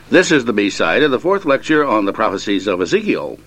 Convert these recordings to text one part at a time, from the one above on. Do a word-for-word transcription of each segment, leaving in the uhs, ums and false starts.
This is the B-side of the fourth lecture on the prophecies of Ezekiel.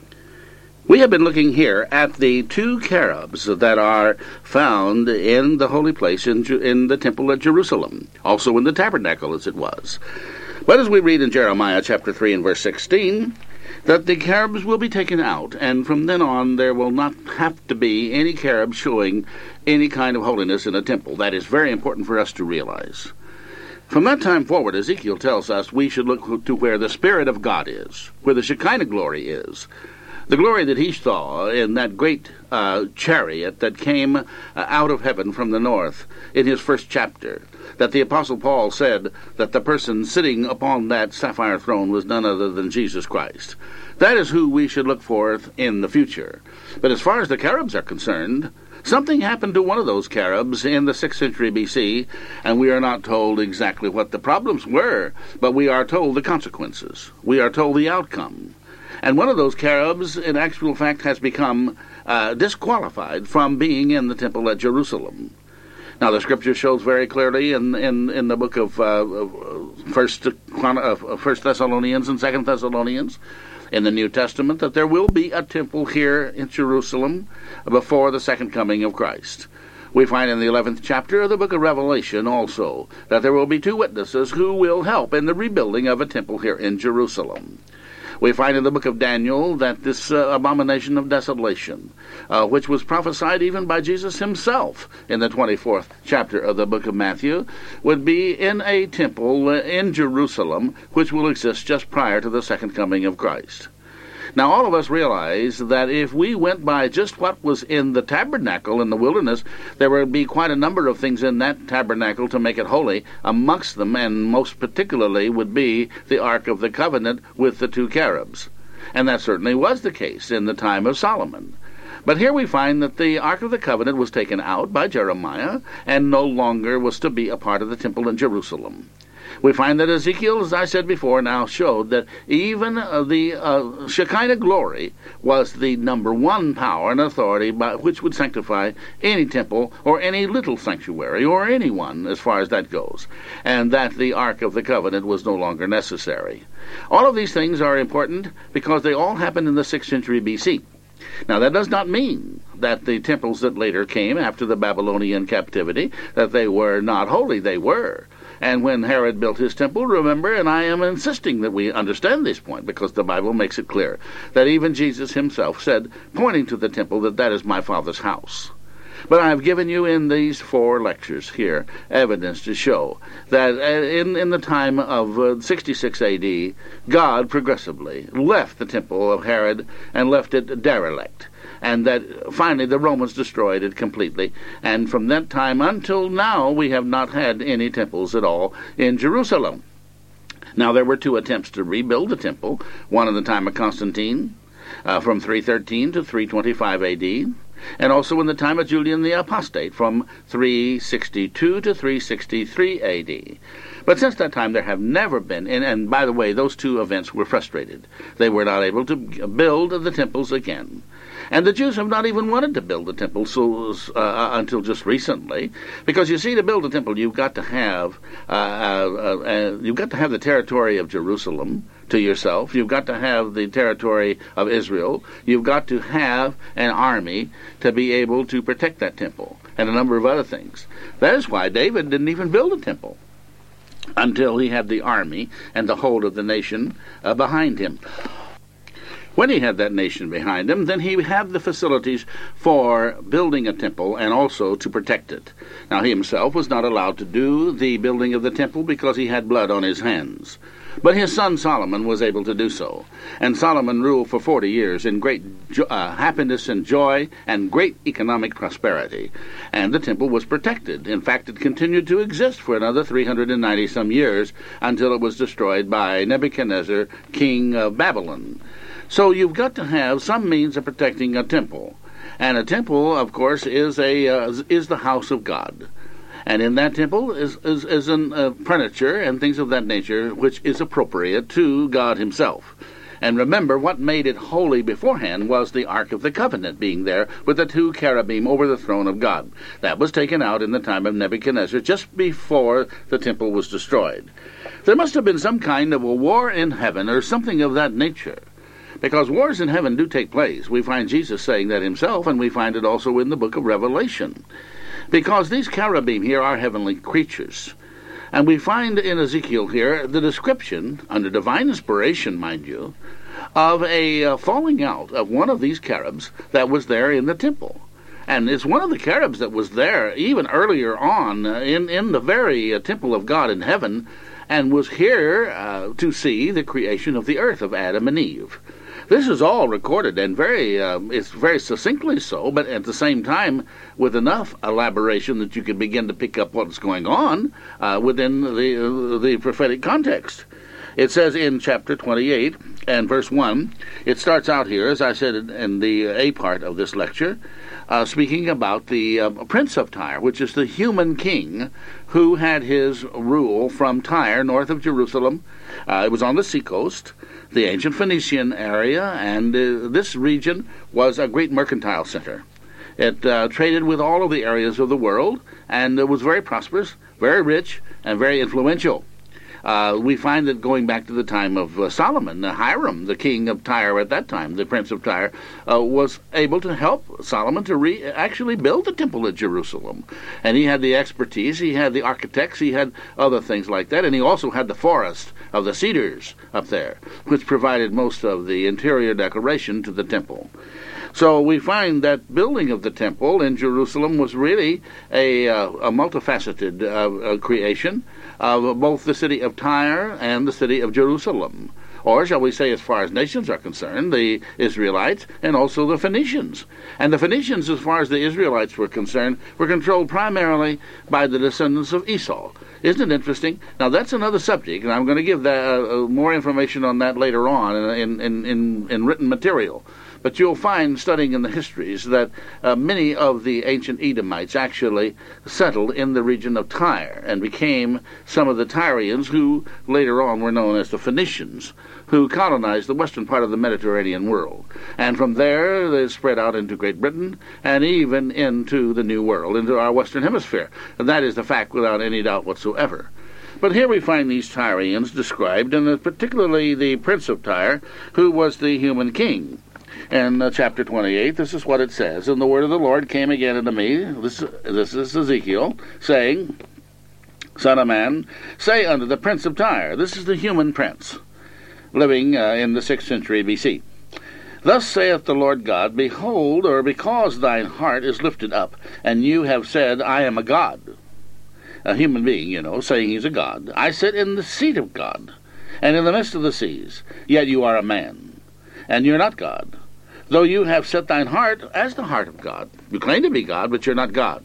We have been looking here at the two cherubs that are found in the holy place in, in the temple at Jerusalem, also in the tabernacle as it was. But as we read in Jeremiah chapter three and verse sixteen, that the cherubs will be taken out, and from then on there will not have to be any cherub showing any kind of holiness in a temple. That is very important for us to realize. From that time forward, Ezekiel tells us we should look to where the Spirit of God is, where the Shekinah glory is. The glory that he saw in that great uh, chariot that came uh, out of heaven from the north in his first chapter, that the Apostle Paul said that the person sitting upon that sapphire throne was none other than Jesus Christ. That is who we should look for in the future. But as far as the cherubs are concerned, something happened to one of those cherubs in the sixth century B C, and we are not told exactly what the problems were, but we are told the consequences. We are told the outcome. And one of those cherubs, in actual fact, has become uh, disqualified from being in the temple at Jerusalem. Now, the Scripture shows very clearly in in, in the book of uh, First uh, First Thessalonians and Second Thessalonians, in the New Testament, that there will be a temple here in Jerusalem before the second coming of Christ. We find in the eleventh chapter of the book of Revelation also that there will be two witnesses who will help in the rebuilding of a temple here in Jerusalem. We find in the book of Daniel that this uh, abomination of desolation, uh, which was prophesied even by Jesus himself in the twenty-fourth chapter of the book of Matthew, would be in a temple uh, in Jerusalem, which will exist just prior to the second coming of Christ. Now, all of us realize that if we went by just what was in the tabernacle in the wilderness, there would be quite a number of things in that tabernacle to make it holy. Amongst them, and most particularly, would be the Ark of the Covenant with the two cherubs. And that certainly was the case in the time of Solomon. But here we find that the Ark of the Covenant was taken out by Jeremiah and no longer was to be a part of the temple in Jerusalem. We find that Ezekiel, as I said before, now showed that even uh, the uh, Shekinah glory was the number one power and authority by which would sanctify any temple or any little sanctuary or anyone as far as that goes, and that the Ark of the Covenant was no longer necessary. All of these things are important because they all happened in the sixth century B C. Now, that does not mean that the temples that later came after the Babylonian captivity, that they were not holy. They were. And when Herod built his temple, remember, and I am insisting that we understand this point because the Bible makes it clear, that even Jesus himself said, pointing to the temple, that that is my Father's house. But I have given you in these four lectures here evidence to show that in, in the time of uh, sixty-six A D, God progressively left the temple of Herod and left it derelict, and that finally the Romans destroyed it completely. And from that time until now, we have not had any temples at all in Jerusalem. Now, there were two attempts to rebuild the temple, one in the time of Constantine, uh, from three thirteen to three twenty-five A D, and also in the time of Julian the Apostate, from three sixty-two to three sixty-three A D. But since that time, there have never been, and, and by the way, those two events were frustrated. They were not able to build the temples again. And the Jews have not even wanted to build the temple so, uh, until just recently, because you see, to build a temple, you've got to have uh, uh, uh, you've got to have the territory of Jerusalem to yourself. You've got to have the territory of Israel. You've got to have an army to be able to protect that temple, and a number of other things. That is why David didn't even build a temple until he had the army and the hold of the nation uh, behind him. When he had that nation behind him, then he had the facilities for building a temple and also to protect it. Now, he himself was not allowed to do the building of the temple because he had blood on his hands. But his son Solomon was able to do so. And Solomon ruled for forty years in great jo- uh, happiness and joy and great economic prosperity. And the temple was protected. In fact, it continued to exist for another three hundred ninety some years until it was destroyed by Nebuchadnezzar, king of Babylon. So you've got to have some means of protecting a temple. And a temple, of course, is a uh, is the house of God. And in that temple is is, is an uh, furniture and things of that nature which is appropriate to God himself. And remember, what made it holy beforehand was the Ark of the Covenant being there with the two cherubim over the throne of God. That was taken out in the time of Nebuchadnezzar, just before the temple was destroyed. There must have been some kind of a war in heaven or something of that nature, because wars in heaven do take place. We find Jesus saying that himself, and we find it also in the book of Revelation, because these cherubim here are heavenly creatures. And we find in Ezekiel here the description, under divine inspiration, mind you, of a uh, falling out of one of these cherubs that was there in the temple. And it's one of the cherubs that was there even earlier on uh, in, in the very uh, temple of God in heaven, and was here uh, to see the creation of the earth of Adam and Eve. This is all recorded, and very uh, it's very succinctly so, but at the same time with enough elaboration that you can begin to pick up what's going on uh, within the, uh, the prophetic context. It says in chapter twenty-eight and verse one, it starts out here, as I said in, in the A part of this lecture, uh, speaking about the uh, Prince of Tyre, which is the human king who had his rule from Tyre, north of Jerusalem. Uh, it was on the seacoast, the ancient Phoenician area, and uh, this region was a great mercantile center. It uh, traded with all of the areas of the world, and it was very prosperous, very rich, and very influential. Uh, we find that going back to the time of uh, Solomon, uh, Hiram, the king of Tyre at that time, the prince of Tyre, uh, was able to help Solomon to re- actually build the temple at Jerusalem. And he had the expertise, he had the architects, he had other things like that, and he also had the forest of the cedars up there, which provided most of the interior decoration to the temple. So we find that building of the temple in Jerusalem was really a, uh, a multifaceted uh, uh, creation of both the city of Tyre and the city of Jerusalem. Or, shall we say, as far as nations are concerned, the Israelites and also the Phoenicians. And the Phoenicians, as far as the Israelites were concerned, were controlled primarily by the descendants of Esau. Isn't it interesting? Now, that's another subject, and I'm going to give that, uh, more information on that later on in, in, in, in written material. But you'll find, studying in the histories, that uh, many of the ancient Edomites actually settled in the region of Tyre and became some of the Tyrians who later on were known as the Phoenicians, who colonized the western part of the Mediterranean world. And from there they spread out into Great Britain and even into the New World, into our western hemisphere. And that is the fact without any doubt whatsoever. But here we find these Tyrians described, and particularly the Prince of Tyre, who was the human king. In uh, chapter twenty-eight, this is what it says. And the word of the Lord came again unto me, this, this is Ezekiel, saying, Son of man, say unto the Prince of Tyre, this is the human prince, living uh, in the sixth century B C. Thus saith the Lord God, Behold, or because thine heart is lifted up, and you have said, I am a god, a human being, you know, saying he's a god. I sit in the seat of God, and in the midst of the seas, yet you are a man, and you're not God. Though you have set thine heart as the heart of God. You claim to be God, but you're not God.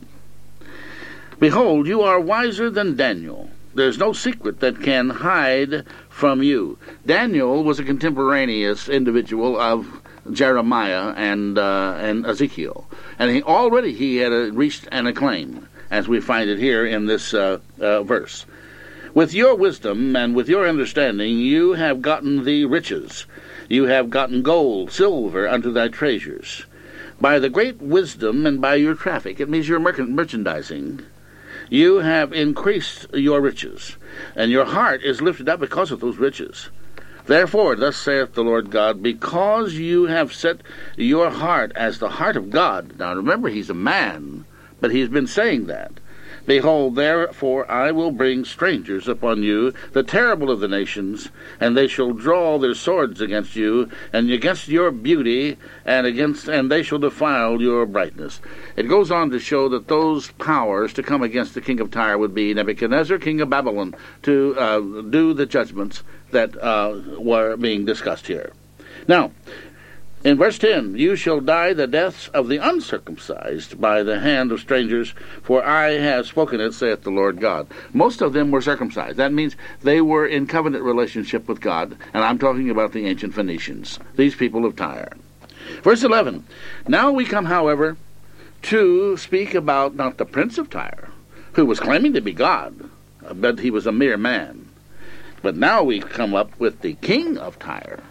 Behold, you are wiser than Daniel. There's no secret that can hide from you. Daniel was a contemporaneous individual of Jeremiah and uh, and Ezekiel, and he already he had uh, reached an acclaim, as we find it here in this uh, uh, verse. With your wisdom and with your understanding, you have gotten the riches. You have gotten gold, silver unto thy treasures. By the great wisdom and by your traffic, it means your merc- merchandising, you have increased your riches, and your heart is lifted up because of those riches. Therefore, thus saith the Lord God, because you have set your heart as the heart of God. Now remember, he's a man, but he's been saying that. Behold, therefore I will bring strangers upon you, the terrible of the nations, and they shall draw their swords against you, and against your beauty, and against and they shall defile your brightness. It goes on to show that those powers to come against the king of Tyre would be Nebuchadnezzar, king of Babylon, to uh, do the judgments that uh, were being discussed here. Now, in verse ten, you shall die the deaths of the uncircumcised by the hand of strangers, for I have spoken it, saith the Lord God. Most of them were circumcised. That means they were in covenant relationship with God, and I'm talking about the ancient Phoenicians, these people of Tyre. Verse eleven, now we come, however, to speak about not the Prince of Tyre, who was claiming to be God, but he was a mere man. But now we come up with the King of Tyre.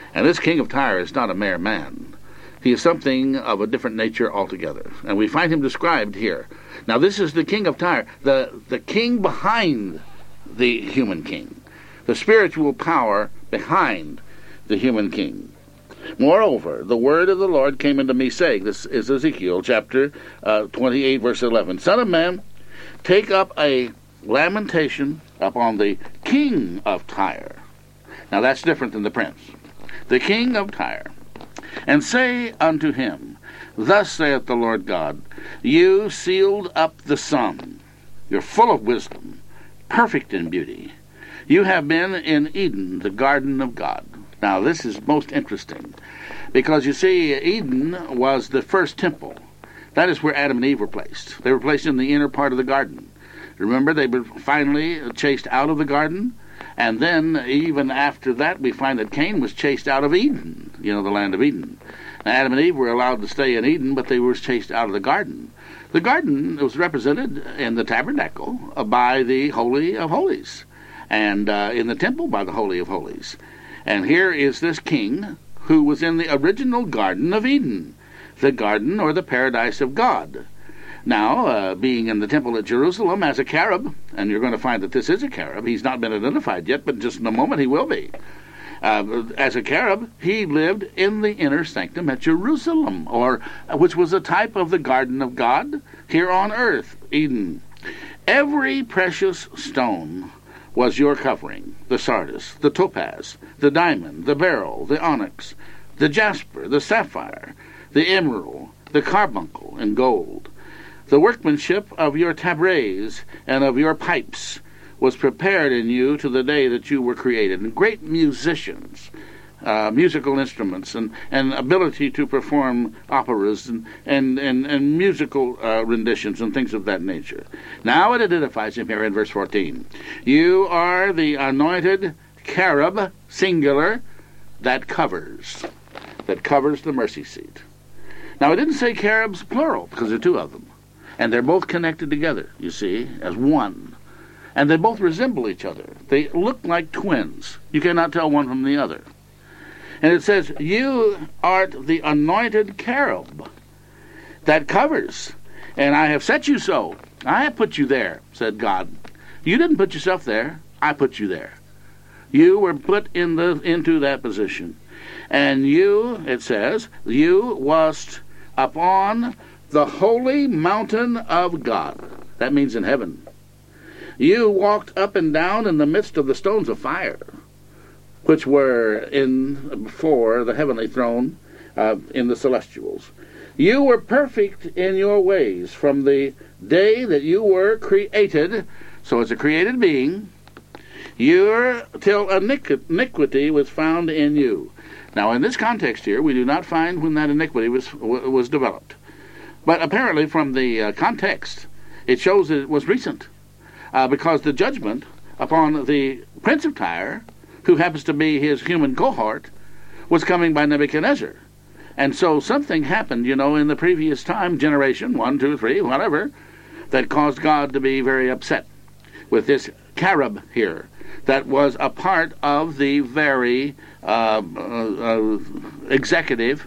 And this king of Tyre is not a mere man. He is something of a different nature altogether. And we find him described here. Now this is the king of Tyre, the, the king behind the human king, the spiritual power behind the human king. Moreover, the word of the Lord came unto me, saying, this is Ezekiel chapter uh, twenty-eight, verse eleven, Son of man, take up a lamentation upon the king of Tyre. Now that's different than the prince. The king of Tyre. And say unto him, Thus saith the Lord God, You sealed up the sun. You're full of wisdom, perfect in beauty. You have been in Eden, the garden of God. Now this is most interesting, because you see, Eden was the first temple. That is where Adam and Eve were placed. They were placed in the inner part of the garden. Remember, they were finally chased out of the garden, and then even after that we find that Cain was chased out of Eden, you know, the land of Eden. Now, Adam and Eve were allowed to stay in Eden, but they were chased out of the garden. The garden was represented in the tabernacle by the Holy of Holies, and uh, in the temple by the Holy of Holies. And here is this king who was in the original Garden of Eden, the garden or the paradise of God. Now, uh, being in the temple at Jerusalem as a cherub, and you're going to find that this is a cherub, he's not been identified yet, but just in a moment he will be. Uh, as a cherub, he lived in the inner sanctum at Jerusalem, or which was a type of the garden of God here on earth, Eden. Every precious stone was your covering: the sardius, the topaz, the diamond, the beryl, the onyx, the jasper, the sapphire, the emerald, the carbuncle, and gold. The workmanship of your tabrets and of your pipes was prepared in you to the day that you were created. And great musicians, uh, musical instruments, and, and ability to perform operas and, and, and, and musical uh, renditions and things of that nature. Now it identifies him here in verse fourteen. You are the anointed cherub, singular, that covers, that covers the mercy seat. Now it didn't say cherubs plural, because there are two of them. And they're both connected together, you see, as one. And they both resemble each other. They look like twins. You cannot tell one from the other. And it says, You art the anointed cherub that covers, and I have set you so. I have put you there, said God. You didn't put yourself there. I put you there. You were put in the into that position. And you, it says, you wast upon the holy mountain of God. That means in heaven. You walked up and down in the midst of the stones of fire, which were in before the heavenly throne uh, in the celestials. You were perfect in your ways from the day that you were created. So as a created being, you're till iniquity was found in you. Now in this context here, we do not find when that iniquity was was developed. But apparently from the uh, context, it shows that it was recent, uh, because the judgment upon the prince of Tyre, who happens to be his human cohort, was coming by Nebuchadnezzar. And so something happened, you know, in the previous time, generation, one, two, three, whatever, that caused God to be very upset with this cherub here, that was a part of the very uh, uh, uh, executive,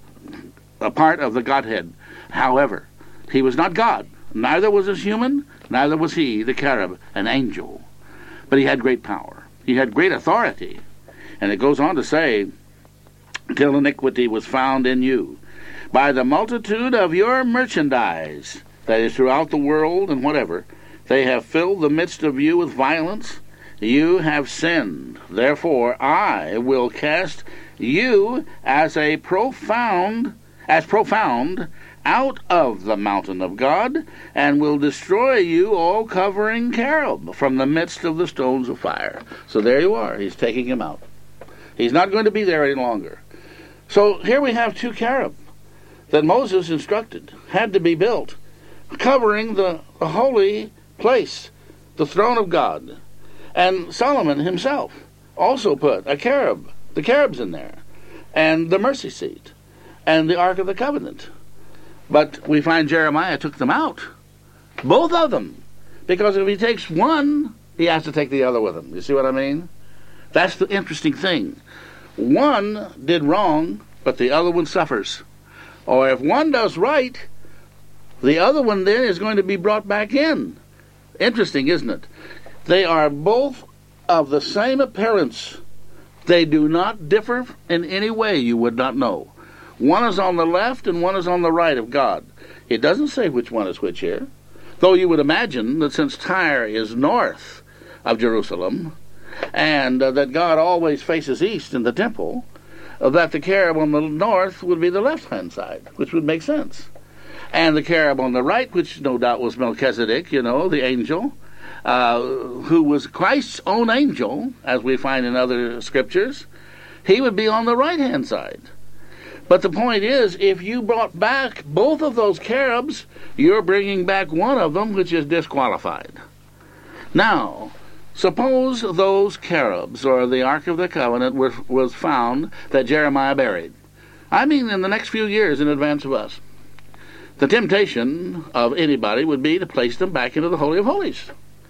a part of the Godhead. However, he was not God. Neither was his human, neither was he, the cherub, an angel. But he had great power. He had great authority. And it goes on to say, till iniquity was found in you, by the multitude of your merchandise, that is throughout the world and whatever, they have filled the midst of you with violence. You have sinned. Therefore I will cast you as a profound, as profound, out of the mountain of God, and will destroy you, all covering cherub, from the midst of the stones of fire. So there you are. He's taking him out. He's not going to be there any longer. So here we have two cherub that Moses instructed had to be built, covering the, the holy place, the throne of God. And Solomon himself also put a cherub, the cherubs in there, and the mercy seat, and the Ark of the Covenant. But we find Jeremiah took them out, both of them, because if he takes one, he has to take the other with him. You see what I mean? That's the interesting thing. one did wrong, but the other one suffers. Or if one does right, the other one then is going to be brought back in. Interesting, isn't it? They are both of the same appearance. They do not differ in any way you would not know. One is on the left and one is on the right of God. It doesn't say which one is which here, though you would imagine that since Tyre is north of Jerusalem, and uh, that God always faces east in the temple, uh, that the cherub on the north would be the left-hand side, which would make sense. And the cherub on the right, which no doubt was Melchizedek, you know, the angel, uh, who was Christ's own angel, as we find in other scriptures, he would be on the right-hand side. But the point is, if you brought back both of those cherubs, you're bringing back one of them, which is disqualified. Now, suppose those cherubs, or the Ark of the Covenant, were, was found that Jeremiah buried. I mean in the next few years in advance of us. The temptation of anybody would be to place them back into the Holy of Holies,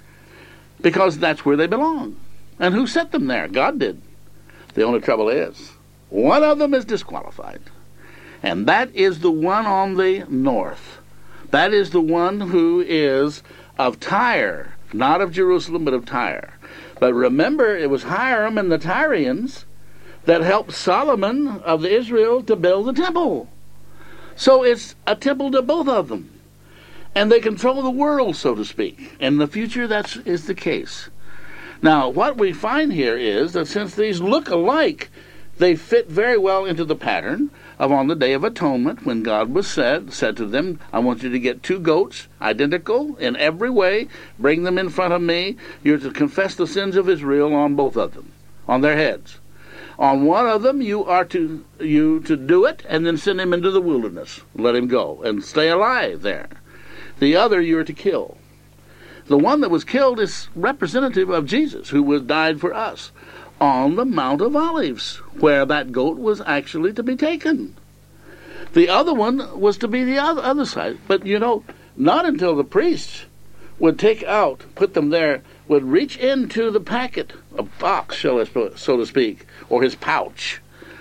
because that's where they belong. And who set them there? God did. The only trouble is, one of them is disqualified. And that is the one on the north. That is the one who is of Tyre, not of Jerusalem, but of Tyre. But remember, it was Hiram and the Tyrians that helped Solomon of Israel to build the temple. So it's a temple to both of them. And they control the world, so to speak. In the future, that is the case. Now, what we find here is that since these look alike, they fit very well into the pattern of on the Day of Atonement, when God was said, said to them, I want you to get two goats, identical in every way, bring them in front of me. You're to confess the sins of Israel on both of them, on their heads. On one of them, you are to you to do it, and then send him into the wilderness. Let him go, and stay alive there. The other you are to kill. The one that was killed is representative of Jesus, who was died for us, on the Mount of Olives, where that goat was actually to be taken. The other one was to be the other, other side. But, you know, not until the priests would take out, put them there, would reach into the packet, a box, so to speak, or his pouch,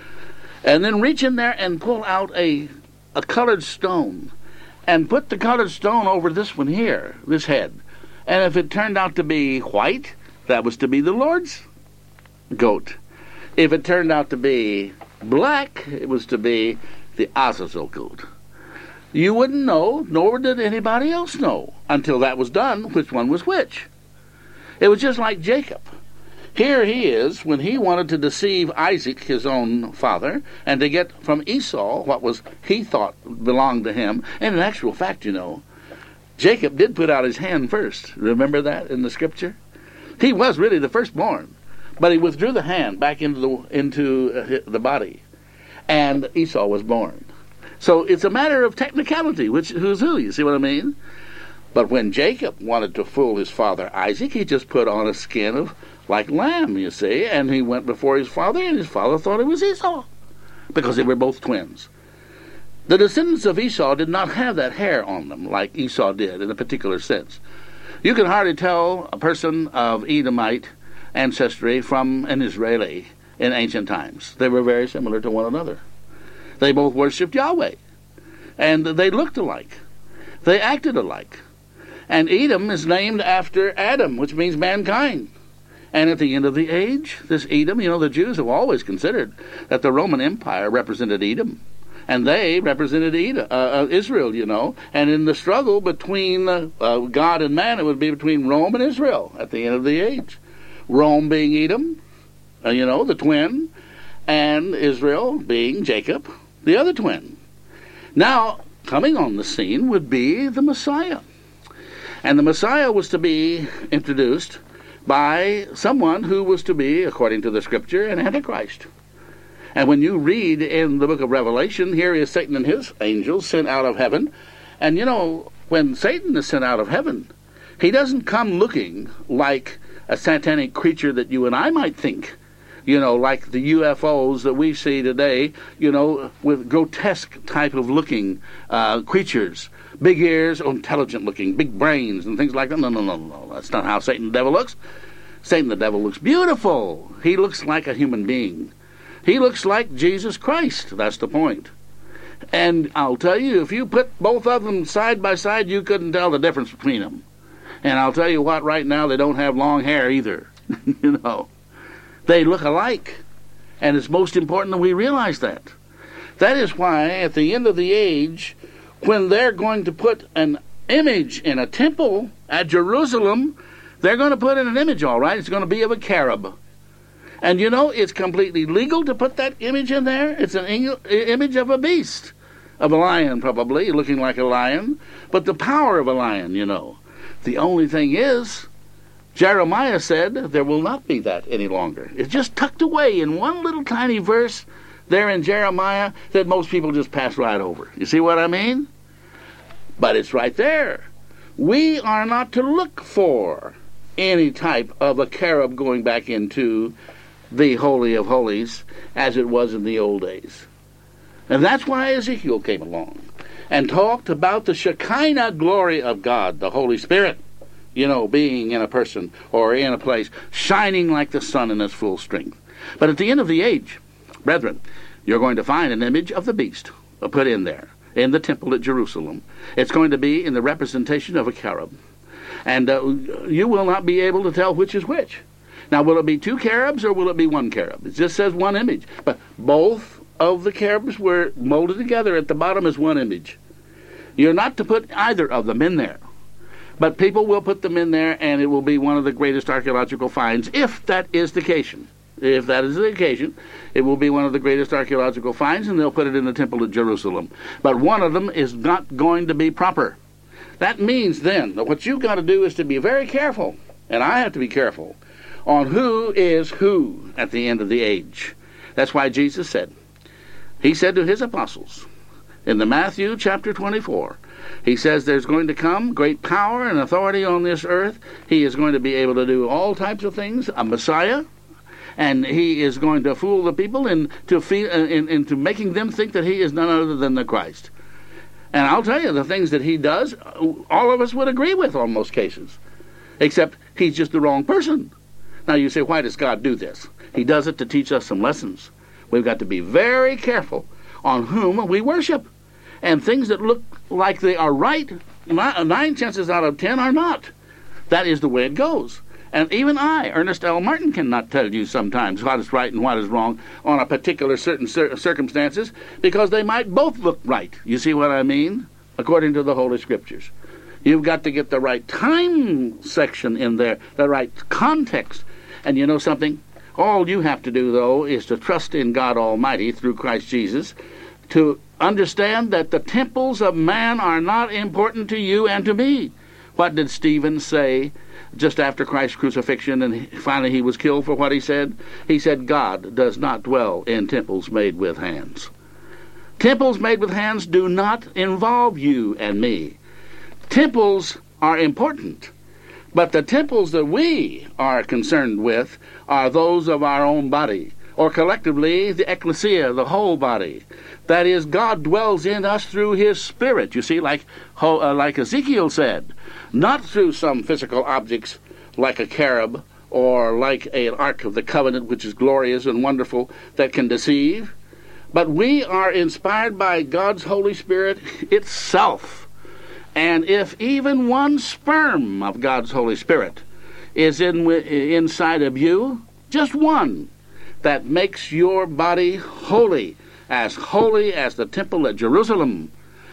and then reach in there and pull out a, a colored stone, and put the colored stone over this one here, this head. And if it turned out to be white, that was to be the Lord's goat. If it turned out to be black, it was to be the Azazel goat. You wouldn't know, nor did anybody else know, until that was done, which one was which. It was just like Jacob. Here he is, when he wanted to deceive Isaac, his own father, and to get from Esau what was he thought belonged to him. And in actual fact, you know, Jacob did put out his hand first. Remember that in the scripture? He was really the firstborn, but he withdrew the hand back into the into the body, and Esau was born. So it's a matter of technicality, which who's who. You see what I mean? But when Jacob wanted to fool his father Isaac, he just put on a skin of like lamb, you see, and he went before his father, and his father thought it was Esau, because they were both twins. The descendants of Esau did not have that hair on them like Esau did in a particular sense. You can hardly tell a person of Edomite ancestry from an Israeli in ancient times. They were very similar to one another. They both worshipped Yahweh, and they looked alike. They acted alike. And Edom is named after Adam, which means mankind. And at the end of the age, this Edom, you know, the Jews have always considered that the Roman Empire represented Edom. And they represented Edom, uh, uh, Israel, you know. And in the struggle between uh, uh, God and man, it would be between Rome and Israel at the end of the age. Rome being Edom, uh, you know, the twin, and Israel being Jacob, the other twin. Now, coming on the scene would be the Messiah. And the Messiah was to be introduced by someone who was to be, according to the scripture, an Antichrist. And when you read in the book of Revelation, here is Satan and his angels sent out of heaven. And you know, when Satan is sent out of heaven, he doesn't come looking like a satanic creature that you and I might think, you know, like the U F Os that we see today, you know, with grotesque type of looking uh, creatures. Big ears, intelligent looking, big brains, and things like that. No, no, no, no. That's not how Satan the devil looks. Satan the devil looks beautiful. He looks like a human being. He looks like Jesus Christ. That's the point. And I'll tell you, if you put both of them side by side, you couldn't tell the difference between them. And I'll tell you what, right now they don't have long hair either. You know, they look alike. And it's most important that we realize that. That is why at the end of the age, when they're going to put an image in a temple at Jerusalem, they're going to put in an image, all right. It's going to be of a cherub. And you know, it's completely legal to put that image in there. It's an image of a beast, of a lion probably, looking like a lion, but the power of a lion, you know. The only thing is, Jeremiah said there will not be that any longer. It's just tucked away in one little tiny verse there in Jeremiah that most people just pass right over. You see what I mean? But it's right there. We are not to look for any type of a cherub going back into the Holy of Holies as it was in the old days. And that's why Ezekiel came along and talked about the Shekinah glory of God, the Holy Spirit, you know, being in a person or in a place, shining like the sun in its full strength. But at the end of the age, brethren, you're going to find an image of the beast put in there, in the temple at Jerusalem. It's going to be in the representation of a cherub. And uh, you will not be able to tell which is which. Now, will it be two cherubs or will it be one cherub? It just says one image. But both of the cherubs were molded together at the bottom as one image. You're not to put either of them in there. But people will put them in there, and it will be one of the greatest archaeological finds, if that is the occasion. If that is the occasion, it will be one of the greatest archaeological finds, and they'll put it in the temple at Jerusalem. But one of them is not going to be proper. That means then that what you've got to do is to be very careful, and I have to be careful, on who is who at the end of the age. That's why Jesus said, he said to his apostles, in the Matthew chapter twenty-four, he says there's going to come great power and authority on this earth. He is going to be able to do all types of things, a Messiah, and he is going to fool the people into, feel, in, into making them think that he is none other than the Christ. And I'll tell you, the things that he does, all of us would agree with on most cases, except he's just the wrong person. Now you say, why does God do this? He does it to teach us some lessons. We've got to be very careful on whom we worship. And things that look like they are right, nine chances out of ten are not. That is the way it goes. And even I, Ernest L. Martin, cannot tell you sometimes what is right and what is wrong on a particular certain cir- circumstances, because they might both look right. You see what I mean? According to the Holy Scriptures. You've got to get the right time section in there, the right context. And you know something? All you have to do, though, is to trust in God Almighty through Christ Jesus, to understand that the temples of man are not important to you and to me. What did Stephen say just after Christ's crucifixion, and finally he was killed for what he said? He said, God does not dwell in temples made with hands. Temples made with hands do not involve you and me. Temples are important, but the temples that we are concerned with are those of our own body, or collectively the ecclesia, the whole body. That is, God dwells in us through his Spirit, you see, like, uh, like Ezekiel said, not through some physical objects like a cherub or like an Ark of the Covenant, which is glorious and wonderful, that can deceive, but we are inspired by God's Holy Spirit itself. And if even one sperm of God's Holy Spirit is in inside of you, just one, that makes your body holy, as holy as the temple at Jerusalem.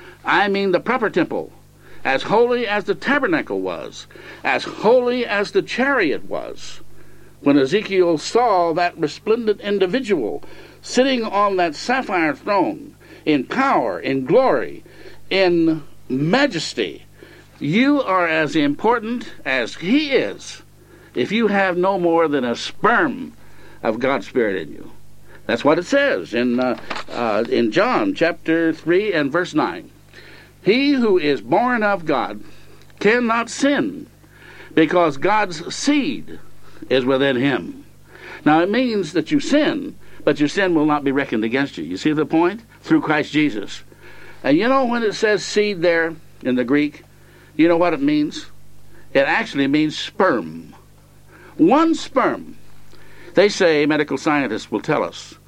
I mean the proper temple, as holy as the tabernacle was, as holy as the chariot was. When Ezekiel saw that resplendent individual sitting on that sapphire throne, in power, in glory, in majesty, you are as important as he is if you have no more than a sperm of God's Spirit in you. That's what it says in uh, uh, in John chapter three and verse nine. He who is born of God cannot sin, because God's seed is within him. Now it means that you sin, but your sin will not be reckoned against you. You see the point? Through Christ Jesus. And you know when it says seed there in the Greek, you know what it means? It actually means sperm. One sperm. They say, medical scientists will tell us,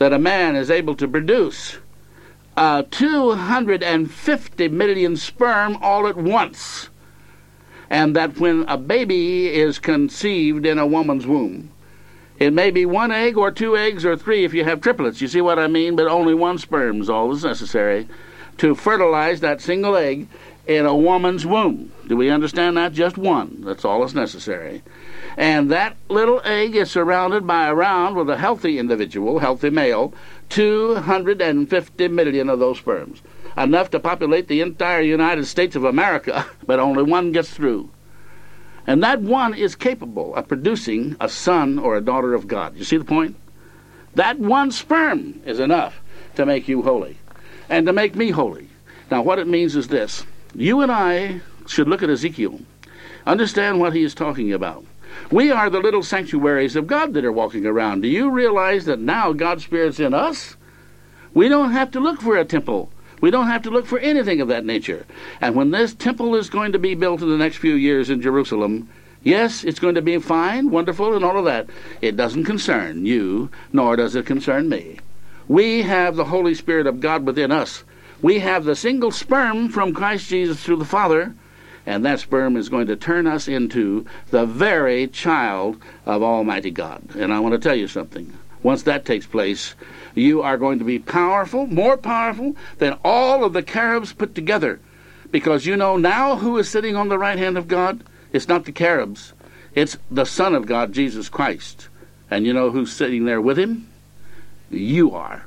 that a man is able to produce uh, two hundred fifty million sperm all at once, and that when a baby is conceived in a woman's womb, it may be one egg or two eggs or three if you have triplets. You see what I mean? But only one sperm is all that's necessary to fertilize that single egg in a woman's womb. Do we understand that? Just one. That's all that's necessary. And that little egg is surrounded by around, with a healthy individual, healthy male, two hundred fifty million of those sperms. Enough to populate the entire United States of America, but only one gets through. And that one is capable of producing a son or a daughter of God. You see the point? That one sperm is enough to make you holy and to make me holy. Now, what it means is this. You and I should look at Ezekiel, understand what he is talking about. We are the little sanctuaries of God that are walking around. Do you realize that now God's Spirit's in us? We don't have to look for a temple. We don't have to look for anything of that nature. And when this temple is going to be built in the next few years in Jerusalem, yes, it's going to be fine, wonderful, and all of that. It doesn't concern you, nor does it concern me. We have the Holy Spirit of God within us. We have the single sperm from Christ Jesus through the Father, and that sperm is going to turn us into the very child of Almighty God. And I want to tell you something. Once that takes place, you are going to be powerful, more powerful than all of the cherubs put together. Because you know now who is sitting on the right hand of God? It's not the cherubs. It's the Son of God, Jesus Christ. And you know who's sitting there with him? You are.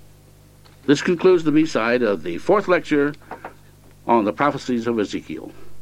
This concludes the B-side of the fourth lecture on the prophecies of Ezekiel.